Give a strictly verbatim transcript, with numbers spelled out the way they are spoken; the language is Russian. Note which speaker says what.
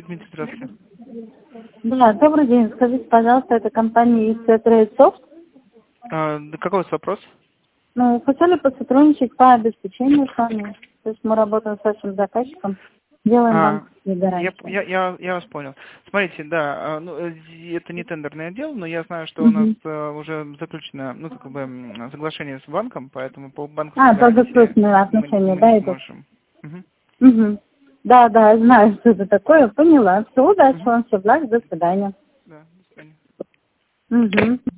Speaker 1: Дмитрий, здравствуйте.
Speaker 2: Да, добрый день. Скажите, пожалуйста, это компания ай си Trade Soft?
Speaker 1: А, да какой у вас вопрос?
Speaker 2: Ну, хотели посотрудничать по обеспечению с вами. То есть мы работаем с вашим заказчиком, делаем
Speaker 1: А,
Speaker 2: банковские
Speaker 1: я,
Speaker 2: гарантии.
Speaker 1: я, я, я вас понял. Смотрите, да, а, ну, э, это не тендерное дело, но я знаю, что у нас
Speaker 2: Мгм.
Speaker 1: э, уже заключено, ну, как бы, м, соглашение с банком, поэтому по
Speaker 2: А,
Speaker 1: банковской гарантии
Speaker 2: долгосрочные
Speaker 1: мы,
Speaker 2: отношения,
Speaker 1: мы
Speaker 2: да,
Speaker 1: не
Speaker 2: идут?
Speaker 1: сможем. Мгм.
Speaker 2: Угу. Да, да, знаю, что это такое, поняла. Все, удачи
Speaker 1: Мгм.
Speaker 2: вам, все, благ, до свидания.
Speaker 1: Да, до свидания.
Speaker 2: Угу.